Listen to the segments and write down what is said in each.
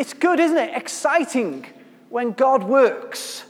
It's good, isn't it? Exciting when God works.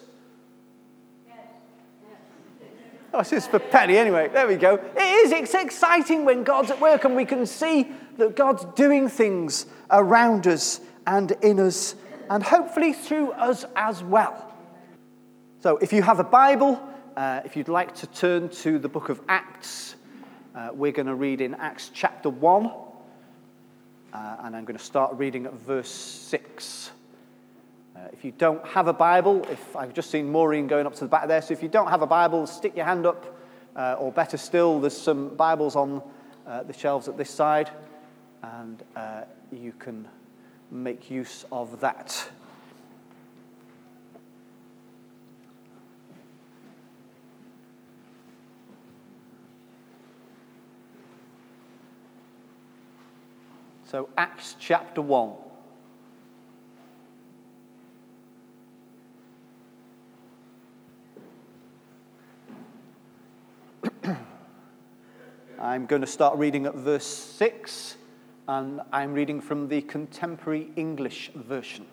Oh, this is for Penny anyway. There we go. It is. It's exciting when God's at work and we can see that God's doing things around us and in us and hopefully through us as well. So if you have a Bible, if you'd like to turn to the book of Acts, we're going to read in Acts chapter 1. And I'm going to start reading at verse 6. If you don't have a Bible, I've just seen Maureen going up to the back there, so if you don't have a Bible, stick your hand up, or better still, there's some Bibles on the shelves at this side, and you can make use of that. So, Acts chapter 1. I'm going to start reading at verse 6, and I'm reading from the Contemporary English Version.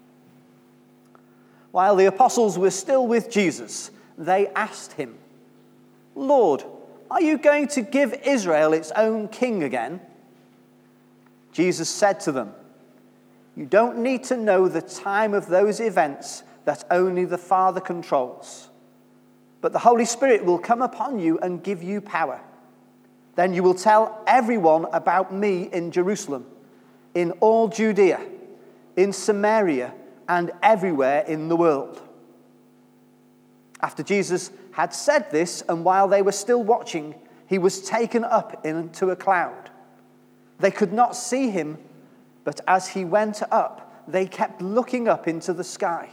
While the apostles were still with Jesus, they asked him, "Lord, are you going to give Israel its own king again?" Jesus said to them, "You don't need to know the time of those events that only the Father controls. But the Holy Spirit will come upon you and give you power. Then you will tell everyone about me in Jerusalem, in all Judea, in Samaria, and everywhere in the world." After Jesus had said this, and while they were still watching, he was taken up into a cloud. They could not see him, but as he went up, they kept looking up into the sky.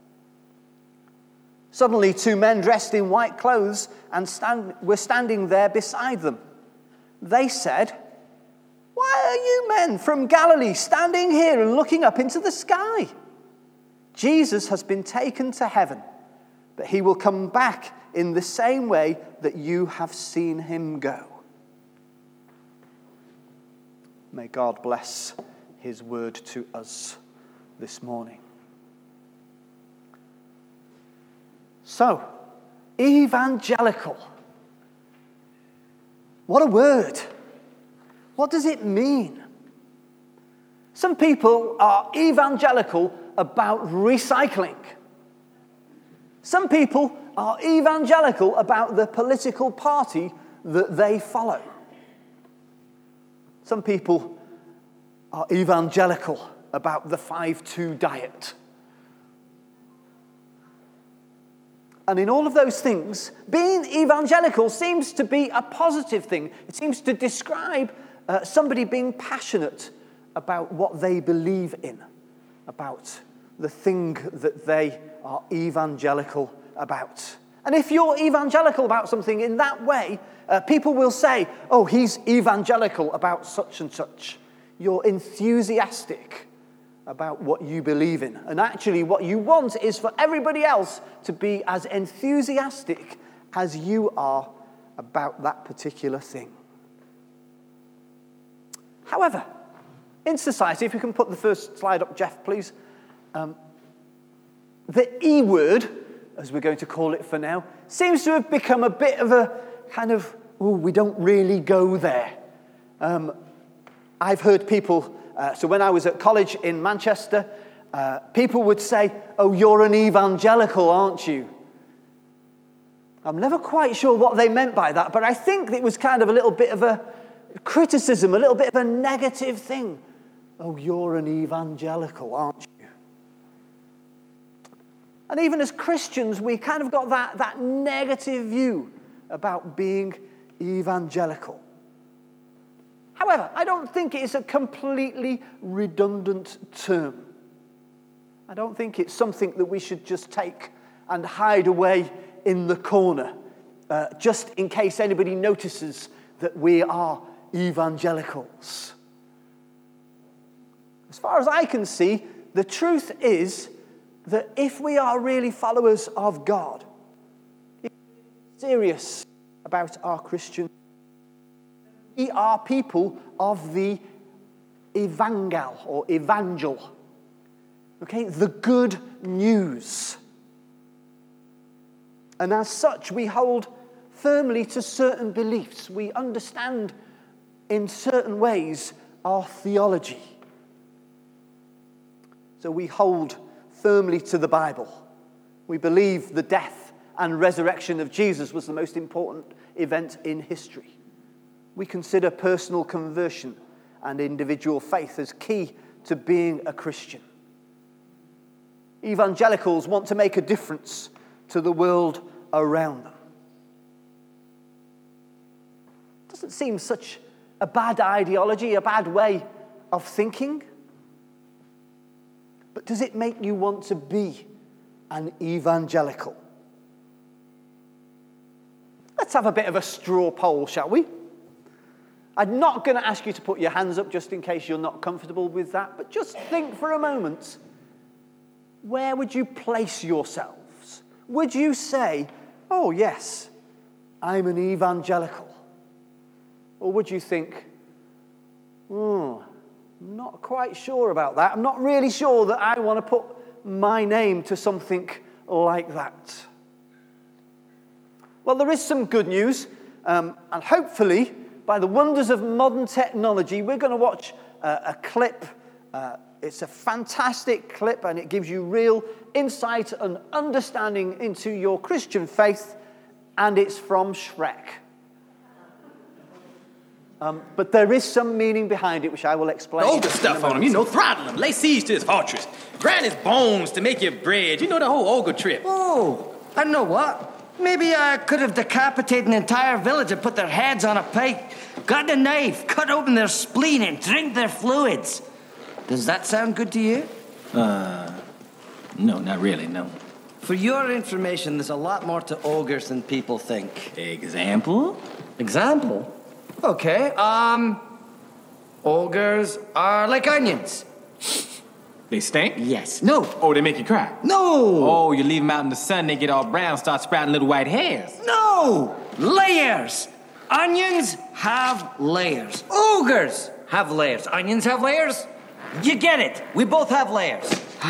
Suddenly, two men dressed in white clothes were standing there beside them. They said, "Why are you men from Galilee standing here and looking up into the sky? Jesus has been taken to heaven, but he will come back in the same way that you have seen him go." May God bless his word to us this morning. So, evangelical. What a word. What does it mean? Some people are evangelical about recycling. Some people are evangelical about the political party that they follow. Some people are evangelical about the 5-2 diet. And in all of those things, being evangelical seems to be a positive thing. It seems to describe somebody being passionate about what they believe in, about the thing that they are evangelical about. And if you're evangelical about something in that way, people will say, "Oh, he's evangelical about such and such." You're enthusiastic about what you believe in. And actually what you want is for everybody else to be as enthusiastic as you are about that particular thing. However, in society, if you can put the first slide up, Jeff, please. The E word, as we're going to call it for now, seems to have become a bit of a kind of, we don't really go there. I've heard people, so when I was at college in Manchester, people would say, "Oh, you're an evangelical, aren't you?" I'm never quite sure what they meant by that, but I think it was kind of a little bit of a criticism, a little bit of a negative thing. "Oh, you're an evangelical, aren't you?" And even as Christians, we kind of got that negative view about being evangelical. However, I don't think it's a completely redundant term. I don't think it's something that we should just take and hide away in the corner, just in case anybody notices that we are evangelicals. As far as I can see, the truth is that if we are really followers of God, if we're serious about our Christian, we are people of the evangel or evangel. Okay, the good news. And as such, we hold firmly to certain beliefs. We understand in certain ways our theology. So we hold firmly to the Bible. We believe the death and resurrection of Jesus was the most important event in history. We consider personal conversion and individual faith as key to being a Christian. Evangelicals want to make a difference to the world around them. Doesn't seem such a bad ideology, a bad way of thinking. But does it make you want to be an evangelical? Let's have a bit of a straw poll, shall we? I'm not going to ask you to put your hands up just in case you're not comfortable with that, but just think for a moment, where would you place yourselves? Would you say, oh yes, I'm an evangelical? Or would you think, I'm not quite sure about that. I'm not really sure that I want to put my name to something like that. Well, there is some good news, and hopefully, by the wonders of modern technology, we're going to watch a clip. It's a fantastic clip, and it gives you real insight and understanding into your Christian faith, and it's from Shrek. But there is some meaning behind it, which I will explain. Ogre stuff on him, throttle him, lay siege to his fortress, grind his bones to make you bread. You know the whole ogre trip. Oh, I know what. Maybe I could have decapitated an entire village and put their heads on a pike, got a knife, cut open their spleen and drink their fluids. Does that sound good to you? No, not really, no. For your information, there's a lot more to ogres than people think. Example? Example? Okay, ogres are like onions. They stink? Yes. No. Oh, they make you cry? No. Oh, you leave them out in the sun, they get all brown, start sprouting little white hairs. No. Layers. Onions have layers. Ogres have layers. Onions have layers. You get it. We both have layers.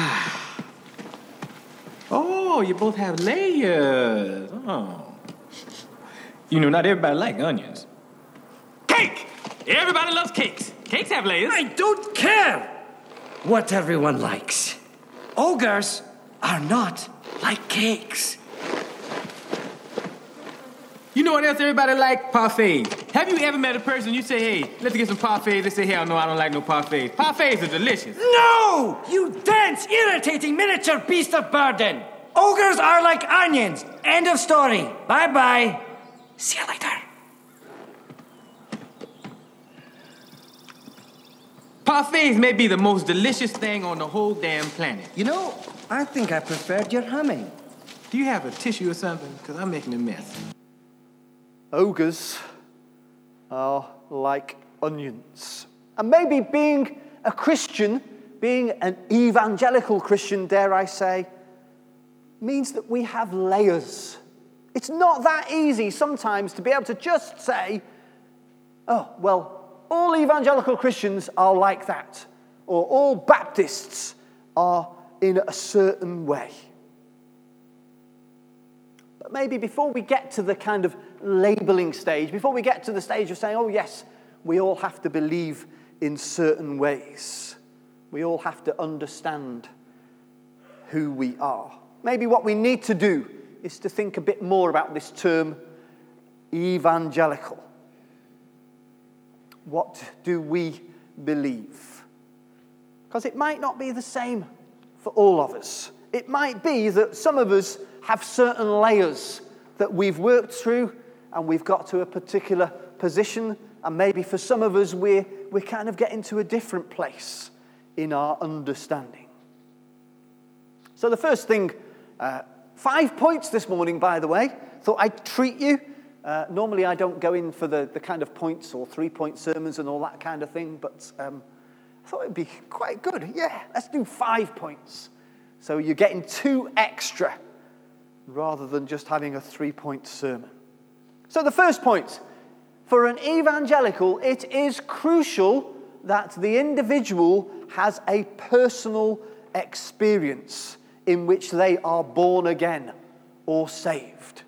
Oh, you both have layers. Oh. You know, not everybody likes onions. Cake! Everybody loves cakes. Cakes have layers. I don't care what everyone likes. Ogres are not like cakes. You know what else everybody like? Parfaits. Have you ever met a person, you say, hey, let's get some parfaits. They say, hell no, I don't like no parfaits. Parfaits are delicious. No! You dense, irritating miniature beast of burden. Ogres are like onions. End of story. Bye-bye. See you later. Parfaits may be the most delicious thing on the whole damn planet. You know, I think I preferred your humming. Do you have a tissue or something? Because I'm making a mess. Ogres are like onions. And maybe being a Christian, being an evangelical Christian, dare I say, means that we have layers. It's not that easy sometimes to be able to just say, oh, well, all evangelical Christians are like that, or all Baptists are in a certain way. But maybe before we get to the kind of labeling stage, before we get to the stage of saying, oh yes, we all have to believe in certain ways, we all have to understand who we are. Maybe what we need to do is to think a bit more about this term, evangelical. What do we believe? Because it might not be the same for all of us. It might be that some of us have certain layers that we've worked through and we've got to a particular position, and maybe for some of us we're kind of getting to a different place in our understanding. So the first thing, 5 points this morning, by the way. Thought I'd treat you. Normally I don't go in for the kind of points or 3-point sermons and all that kind of thing, but I thought it'd be quite good. Yeah, let's do 5 points. So you're getting 2 extra rather than just having a 3-point sermon. So the first point, for an evangelical, it is crucial that the individual has a personal experience in which they are born again or saved.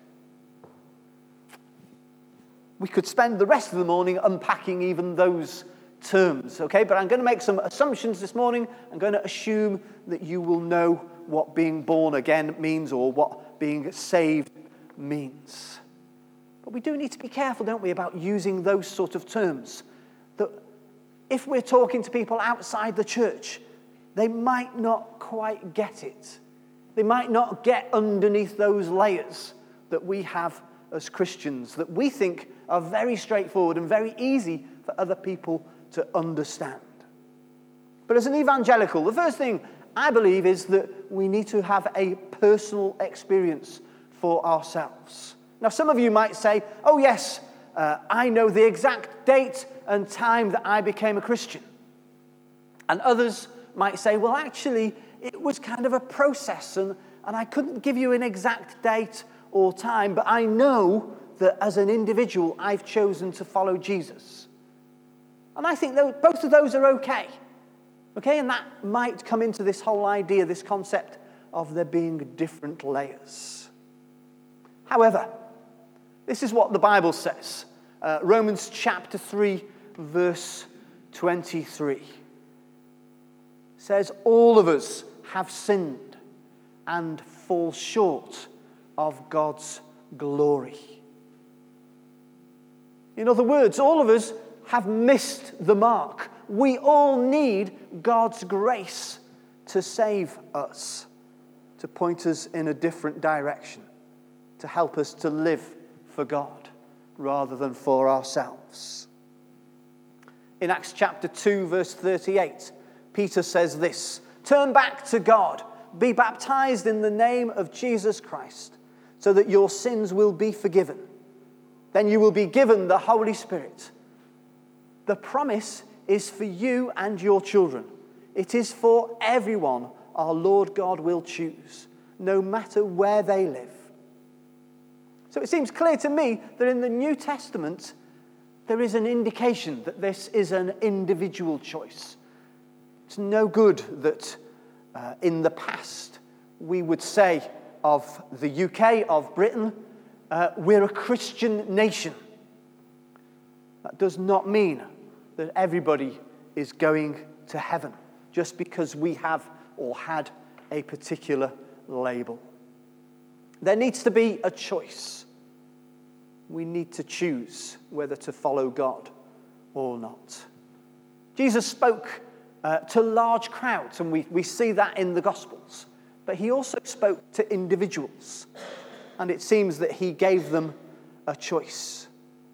We could spend the rest of the morning unpacking even those terms, okay? But I'm going to make some assumptions this morning. I'm going to assume that you will know what being born again means or what being saved means. But we do need to be careful, don't we, about using those sort of terms. That if we're talking to people outside the church, they might not quite get it. They might not get underneath those layers that we have as Christians, that we think are very straightforward and very easy for other people to understand. But as an evangelical, the first thing I believe is that we need to have a personal experience for ourselves. Now, some of you might say, oh yes, I know the exact date and time that I became a Christian. And others might say, well, actually, it was kind of a process, and I couldn't give you an exact date or time, but I know that as an individual, I've chosen to follow Jesus. And I think both of those are okay. Okay, and that might come into this whole idea, this concept of there being different layers. However, this is what the Bible says. Romans chapter 3, verse 23. Says, all of us have sinned and fall short of God's glory. In other words, all of us have missed the mark. We all need God's grace to save us, to point us in a different direction, to help us to live for God rather than for ourselves. In Acts chapter 2, verse 38, Peter says this, turn back to God, be baptized in the name of Jesus Christ, so that your sins will be forgiven. Then you will be given the Holy Spirit. The promise is for you and your children. It is for everyone our Lord God will choose, no matter where they live. So it seems clear to me that in the New Testament, there is an indication that this is an individual choice. It's no good that in the past we would say of the UK, of Britain, we're a Christian nation. That does not mean that everybody is going to heaven just because we have or had a particular label. There needs to be a choice. We need to choose whether to follow God or not. Jesus spoke to large crowds, and we see that in the Gospels. But he also spoke to individuals, and it seems that he gave them a choice.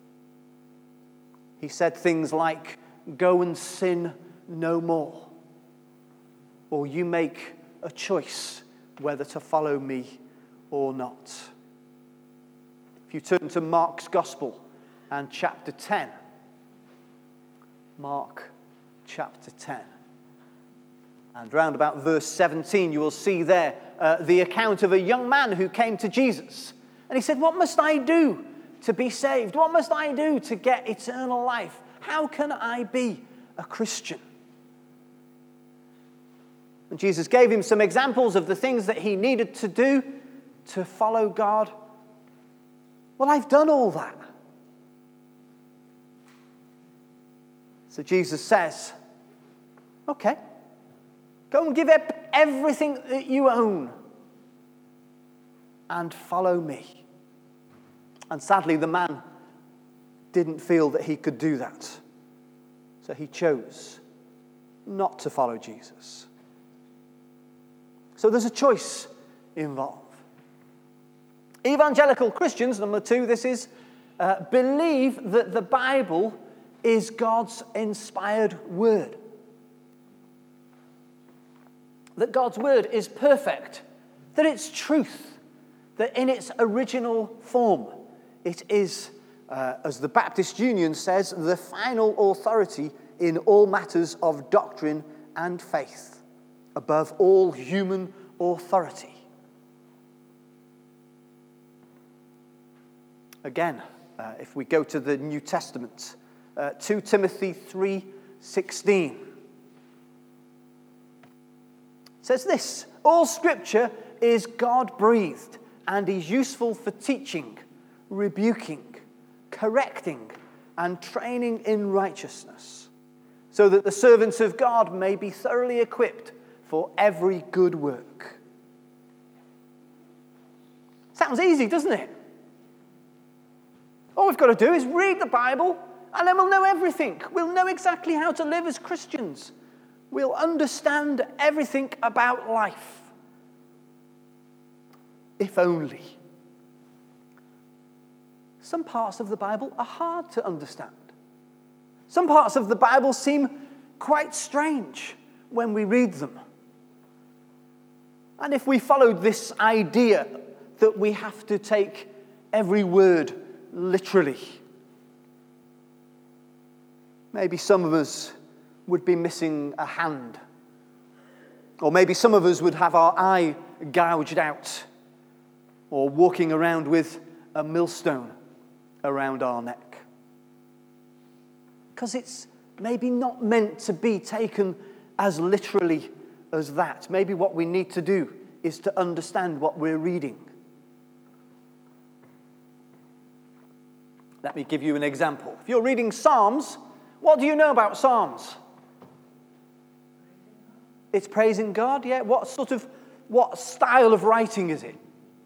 He said things like, go and sin no more, or you make a choice whether to follow me or not. If you turn to Mark's Gospel and chapter 10, Mark chapter 10. And round about verse 17, you will see there the account of a young man who came to Jesus. And he said, what must I do to be saved? What must I do to get eternal life? How can I be a Christian? And Jesus gave him some examples of the things that he needed to do to follow God. Well, I've done all that. So Jesus says, okay, go and give up everything that you own and follow me. And sadly, the man didn't feel that he could do that. So he chose not to follow Jesus. So there's a choice involved. Evangelical Christians, number 2, this is, believe that the Bible is God's inspired word. That God's word is perfect, that it's truth, that in its original form, it is, as the Baptist Union says, the final authority in all matters of doctrine and faith, above all human authority. Again, if we go to the New Testament, 2 Timothy 3:16. It says this: all Scripture is God-breathed and is useful for teaching, rebuking, correcting, and training in righteousness, so that the servants of God may be thoroughly equipped for every good work. Sounds easy, doesn't it? All we've got to do is read the Bible, and then we'll know everything. We'll know exactly how to live as Christians. We'll understand everything about life. If only. Some parts of the Bible are hard to understand. Some parts of the Bible seem quite strange when we read them. And if we followed this idea that we have to take every word literally, maybe some of us would be missing a hand. Or maybe some of us would have our eye gouged out, or walking around with a millstone around our neck. Because it's maybe not meant to be taken as literally as that. Maybe what we need to do is to understand what we're reading. Let me give you an example. If you're reading Psalms, what do you know about Psalms? It's praising God, yeah? What style of writing is it?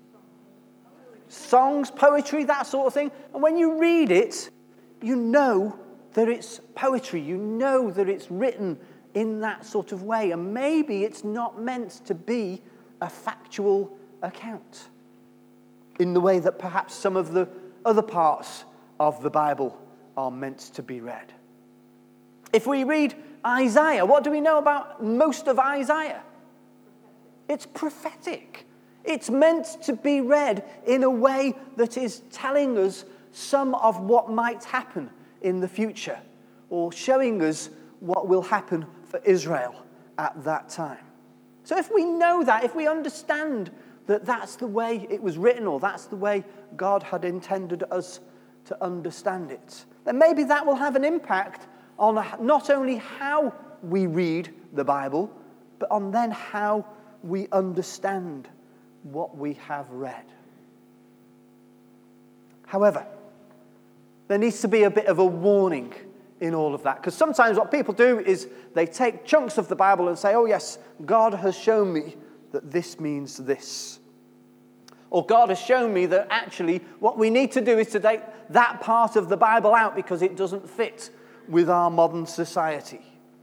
Songs, poetry, that sort of thing. And when you read it, you know that it's poetry. You know that it's written in that sort of way. And maybe it's not meant to be a factual account in the way that perhaps some of the other parts of the Bible are meant to be read. If we read Isaiah, what do we know about most of Isaiah? It's prophetic. It's meant to be read in a way that is telling us some of what might happen in the future, or showing us what will happen for Israel at that time. So if we know that, if we understand that that's the way it was written, or that's the way God had intended us to understand it, then maybe that will have an impact on not only how we read the Bible, but on then how we understand what we have read. However, there needs to be a bit of a warning in all of that, because sometimes what people do is they take chunks of the Bible and say, oh yes, God has shown me that this means this. Or God has shown me that actually what we need to do is to take that part of the Bible out because it doesn't fit with our modern society.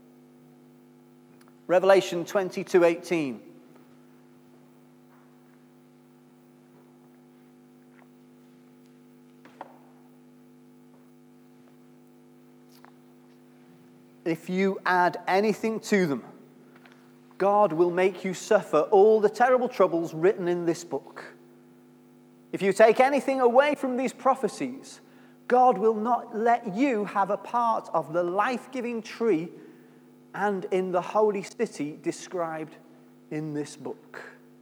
Revelation 22:18. If you add anything to them, God will make you suffer all the terrible troubles written in this book. If you take anything away from these prophecies, God will not let you have a part of the life-giving tree and in the holy city described in this book.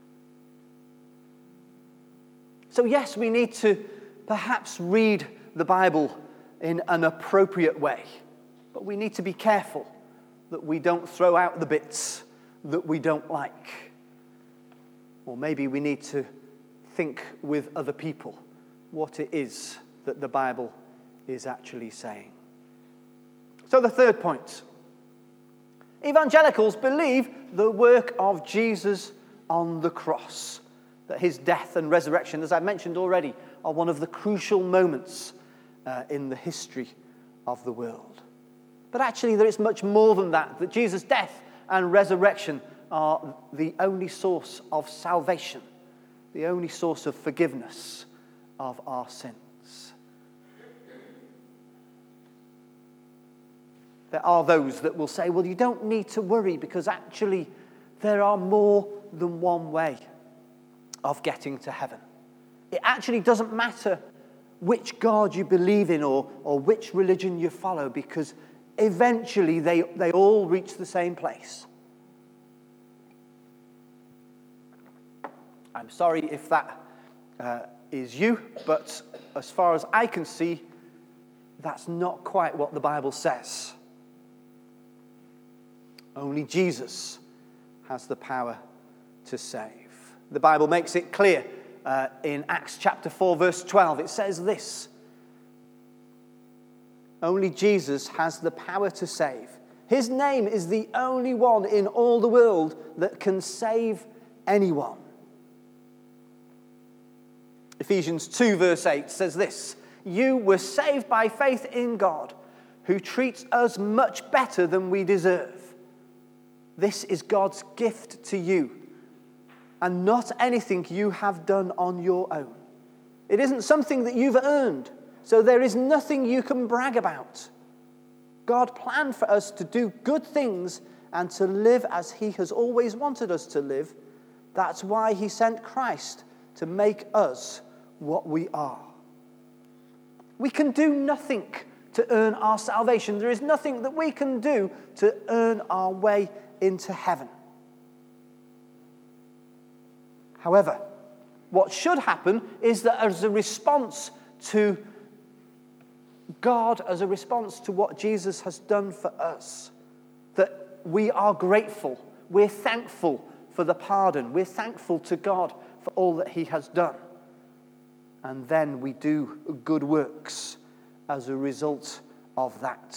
So yes, we need to perhaps read the Bible in an appropriate way, but we need to be careful that we don't throw out the bits that we don't like. Or maybe we need to think with other people what it is that the Bible is actually saying. So the third point. Evangelicals believe the work of Jesus on the cross, that his death and resurrection, as I mentioned already, are one of the crucial moments in the history of the world. But actually there is much more than that, that Jesus' death and resurrection are the only source of salvation, the only source of forgiveness of our sins. There are those that will say, well, you don't need to worry because actually there are more than one way of getting to heaven. It actually doesn't matter which God you believe in or which religion you follow, because eventually they all reach the same place. I'm sorry if that is you, but as far as I can see, that's not quite what the Bible says. Only Jesus has the power to save. The Bible makes it clear in Acts chapter 4, verse 12. It says this: only Jesus has the power to save. His name is the only one in all the world that can save anyone. Ephesians 2, verse 8 says this: you were saved by faith in God, who treats us much better than we deserve. This is God's gift to you, and not anything you have done on your own. It isn't something that you've earned, so there is nothing you can brag about. God planned for us to do good things and to live as he has always wanted us to live. That's why he sent Christ to make us what we are. We can do nothing to earn our salvation. There is nothing that we can do to earn our way into heaven. However, what should happen is that as a response to God, as a response to what Jesus has done for us, that we are grateful, we're thankful for the pardon, we're thankful to God for all that he has done. And then we do good works as a result of that.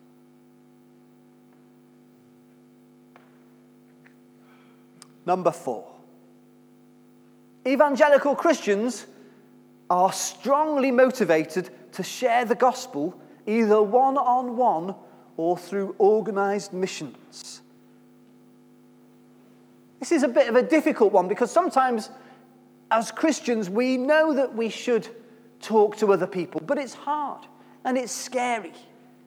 Number 4. Evangelical Christians are strongly motivated to share the gospel either one-on-one or through organized missions. This is a bit of a difficult one because sometimes as Christians we know that we should talk to other people, but it's hard and it's scary.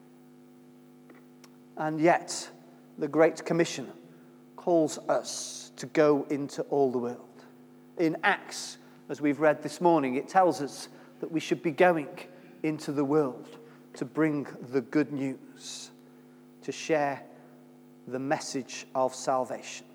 And yet the Great Commission calls us to go into all the world. In Acts, as we've read this morning, it tells us that we should be going into the world to bring the good news, to share the message of salvation.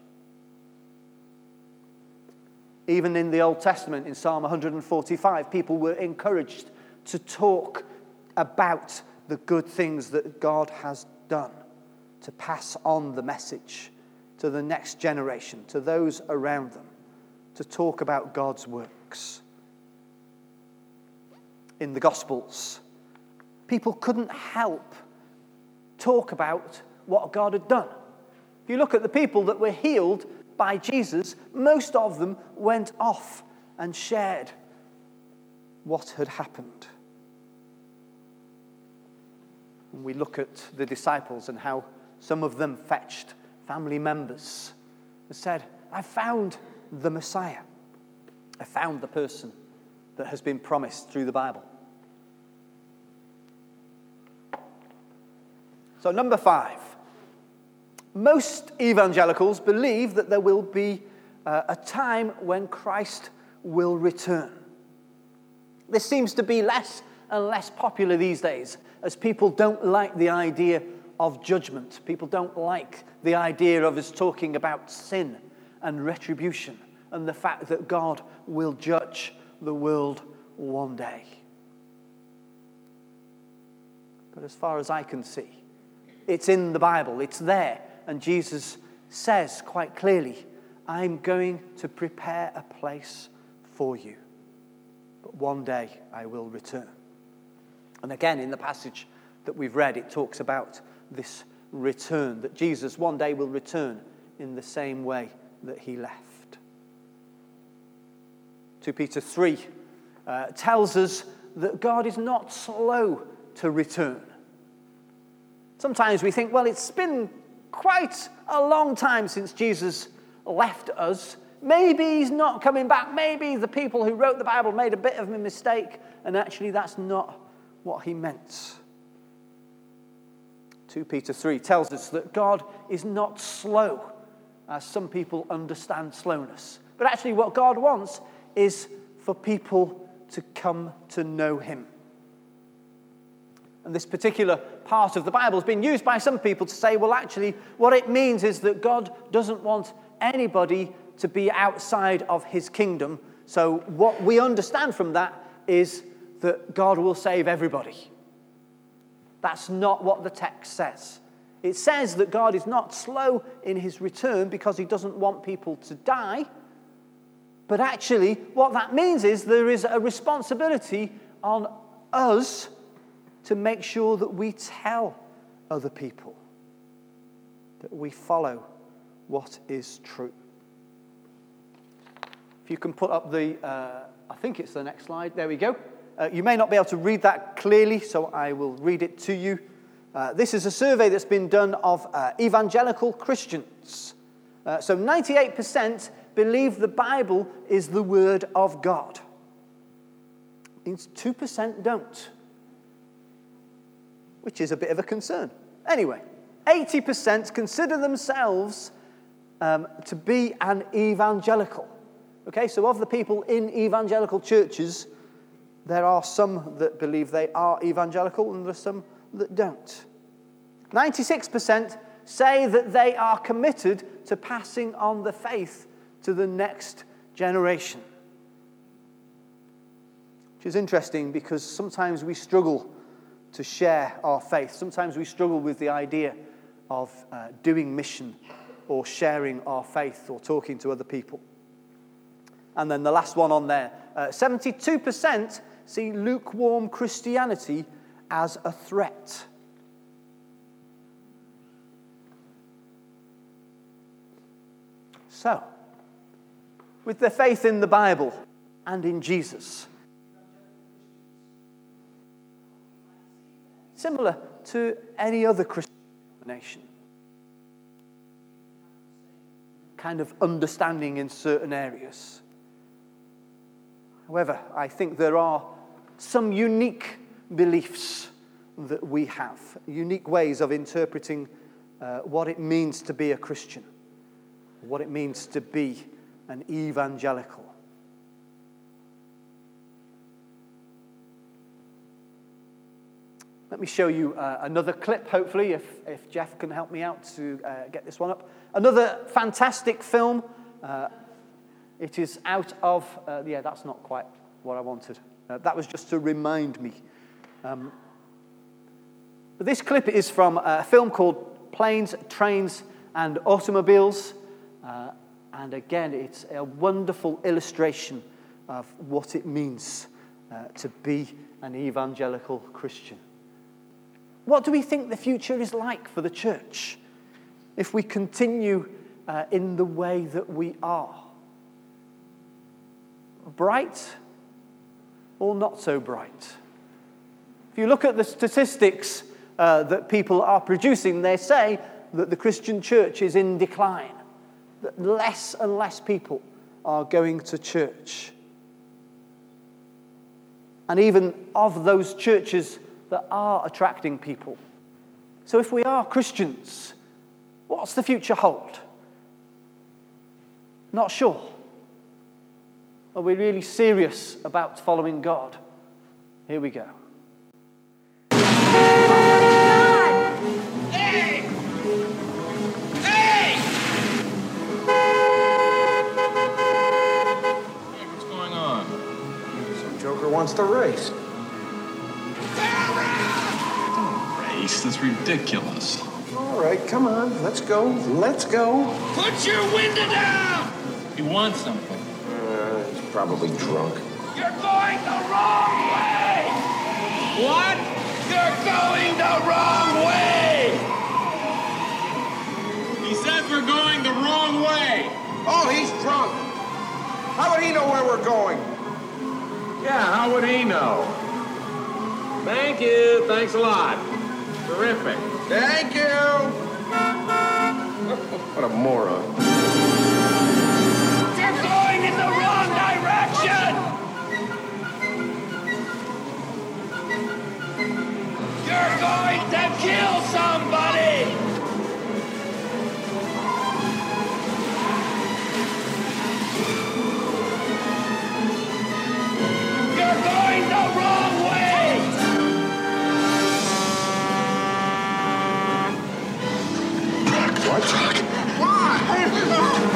Even in the Old Testament, in Psalm 145, people were encouraged to talk about the good things that God has done, to pass on the message to the next generation, to those around them, to talk about God's works. In the Gospels, people couldn't help talk about what God had done. If you look at the people that were healed by Jesus, most of them went off and shared what had happened. And we look at the disciples and how some of them fetched family members and said, I found the Messiah. I found the person that has been promised through the Bible. So number 5. Most evangelicals believe that there will be a time when Christ will return. This seems to be less and less popular these days as people don't like the idea of judgment. People don't like the idea of us talking about sin and retribution and the fact that God will judge the world one day. But as far as I can see, it's in the Bible, it's there, and Jesus says quite clearly, I'm going to prepare a place for you, but one day I will return. And again, in the passage that we've read, it talks about this return, that Jesus one day will return in the same way that he left. 2 Peter 3 tells us that God is not slow to return. Sometimes we think, well, it's been quite a long time since Jesus left us. Maybe he's not coming back. Maybe the people who wrote the Bible made a bit of a mistake, and actually that's not what he meant. 2 Peter 3 tells us that God is not slow, as some people understand slowness. But actually what God wants is for people to come to know him. And this particular part of the Bible has been used by some people to say, well, actually, what it means is that God doesn't want anybody to be outside of his kingdom. So what we understand from that is that God will save everybody. That's not what the text says. It says that God is not slow in his return because he doesn't want people to die. But actually, what that means is there is a responsibility on us to make sure that we tell other people, that we follow what is true. If you can put up I think it's the next slide. There we go. You may not be able to read that clearly, so I will read it to you. This is a survey that's been done of evangelical Christians. So 98% believe the Bible is the Word of God. Means 2% don't, which is a bit of a concern. Anyway, 80% consider themselves to be an evangelical. Okay, so of the people in evangelical churches, there are some that believe they are evangelical and there are some that don't. 96% say that they are committed to passing on the faith to the next generation. Which is interesting because sometimes we struggle to share our faith. Sometimes we struggle with the idea of doing mission or sharing our faith or talking to other people. And then the last one on there, 72% see lukewarm Christianity as a threat. So, with their faith in the Bible and in Jesus, similar to any other Christian nation, kind of understanding in certain areas. However, I think there are some unique beliefs that we have, unique ways of interpreting what it means to be a Christian, what it means to be an evangelical. Let me show you another clip, hopefully, if Jeff can help me out to get this one up. Another fantastic film. It is out of... that's not quite what I wanted. That was just to remind me. This clip is from a film called Planes, Trains and Automobiles. And again, it's a wonderful illustration of what it means to be an evangelical Christian. What do we think the future is like for the church if we continue in the way that we are? Bright or not so bright? If you look at the statistics that people are producing, they say that the Christian church is in decline, that less and less people are going to church. And even of those churches that are attracting people. So if we are Christians, what's the future hold? Not sure. Are we really serious about following God? Here we go. Hey! Hey! Hey, what's going on? Some joker wants to race. Race? That's ridiculous. All right, come on. Let's go. Let's go. Put your window down! He wants something. He's probably drunk. You're going the wrong way! What? You're going the wrong way! He says we're going the wrong way. Oh, he's drunk. How would he know where we're going? Yeah, how would he know? Thank you. Thanks a lot. Terrific. Thank you. What a moron. You're going in the wrong direction! You're going to kill somebody! You're going the wrong way! What? Why?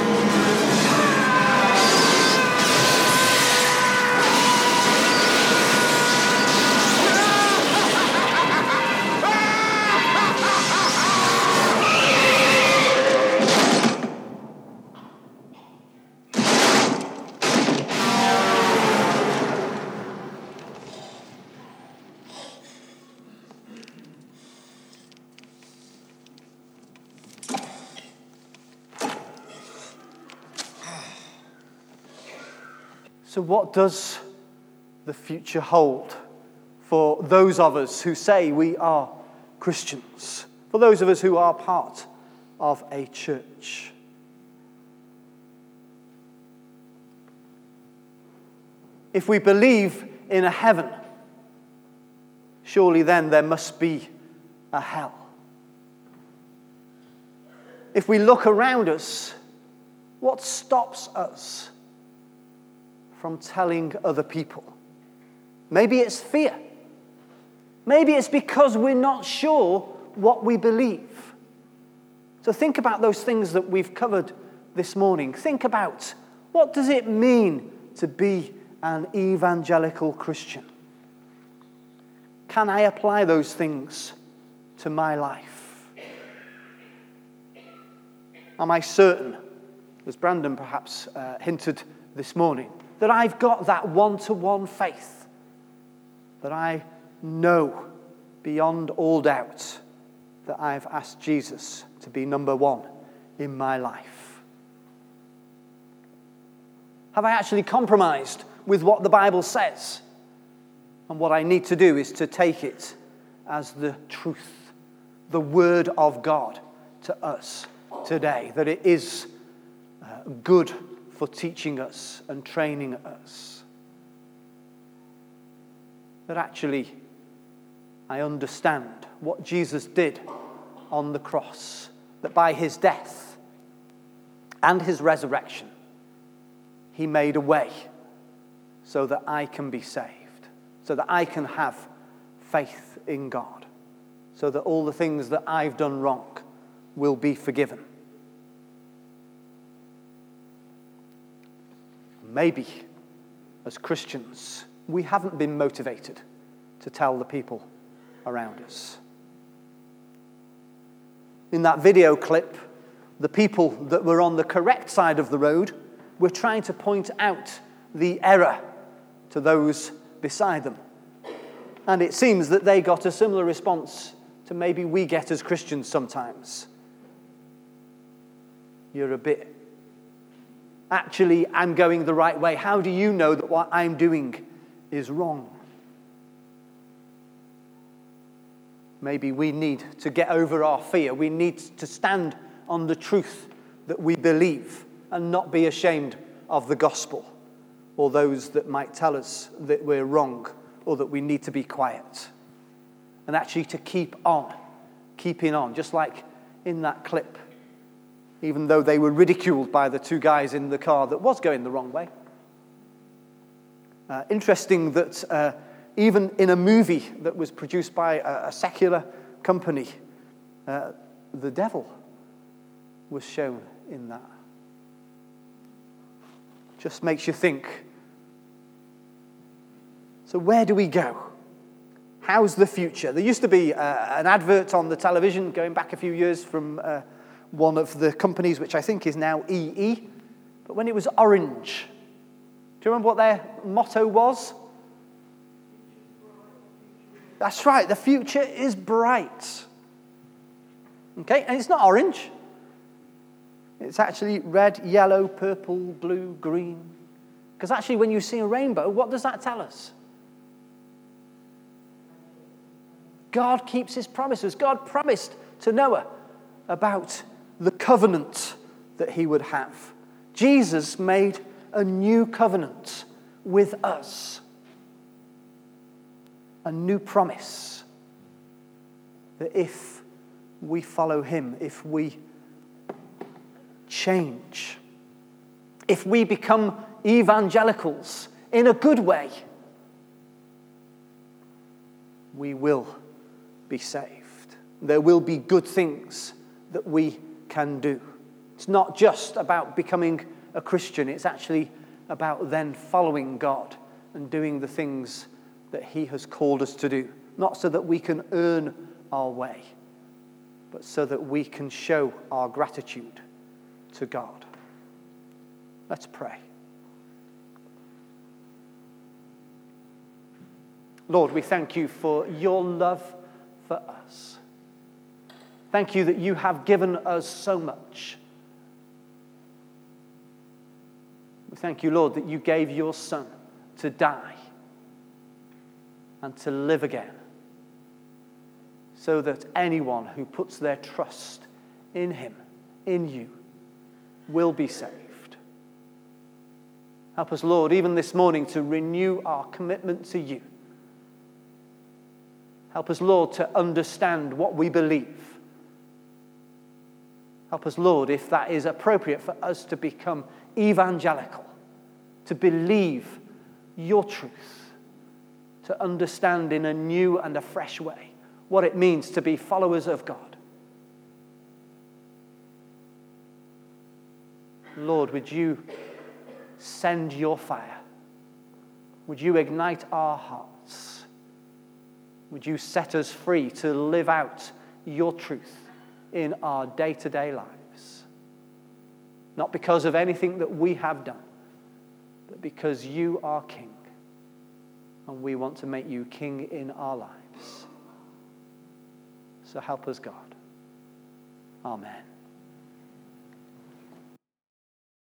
So what does the future hold for those of us who say we are Christians? For those of us who are part of a church? If we believe in a heaven, surely then there must be a hell. If we look around us, what stops us from telling other people? Maybe it's fear. Maybe it's because we're not sure what we believe. So think about those things that we've covered this morning. Think about, what does it mean to be an evangelical Christian? Can I apply those things to my life? Am I certain, as Brandon perhaps hinted this morning, that I've got that one-to-one faith, that I know beyond all doubt that I've asked Jesus to be number one in my life? Have I actually compromised with what the Bible says? And what I need to do is to take it as the truth, the word of God to us today, that it is good for teaching us and training us. That actually I understand what Jesus did on the cross, that by his death and his resurrection, he made a way so that I can be saved, so that I can have faith in God, so that all the things that I've done wrong will be forgiven. Maybe, as Christians, we haven't been motivated to tell the people around us. In that video clip, the people that were on the correct side of the road were trying to point out the error to those beside them. And it seems that they got a similar response to maybe we get as Christians sometimes. You're a bit... Actually, I'm going the right way. How do you know that what I'm doing is wrong? Maybe we need to get over our fear. We need to stand on the truth that we believe and not be ashamed of the gospel or those that might tell us that we're wrong or that we need to be quiet. And actually to keep on, keeping on, just like in that clip, even though they were ridiculed by the two guys in the car that was going the wrong way. Interesting that even in a movie that was produced by a secular company, the devil was shown in that. Just makes you think. So where do we go? How's the future? There used to be an advert on the television going back a few years from one of the companies, which I think is now EE, but when it was Orange. Do you remember what their motto was? That's right, the future is bright. Okay, and it's not orange. It's actually red, yellow, purple, blue, green. Because actually when you see a rainbow, what does that tell us? God keeps his promises. God promised to Noah about the covenant that he would have. Jesus made a new covenant with us. A new promise that if we follow him, if we change, if we become evangelicals in a good way, we will be saved. There will be good things that we can do. It's not just about becoming a Christian, it's actually about then following God and doing the things that he has called us to do. Not so that we can earn our way, but so that we can show our gratitude to God. Let's pray. Lord, we thank you for your love for us. Thank you that you have given us so much. We thank you, Lord, that you gave your Son to die and to live again, so that anyone who puts their trust in him, in you, will be saved. Help us, Lord, even this morning to renew our commitment to you. Help us, Lord, to understand what we believe. Help us, Lord, if that is appropriate for us to become evangelical, to believe your truth, to understand in a new and a fresh way what it means to be followers of God. Lord, would you send your fire? Would you ignite our hearts? Would you set us free to live out your truth in our day-to-day lives? Not because of anything that we have done, but because you are King, and we want to make you King in our lives. So help us, God. Amen.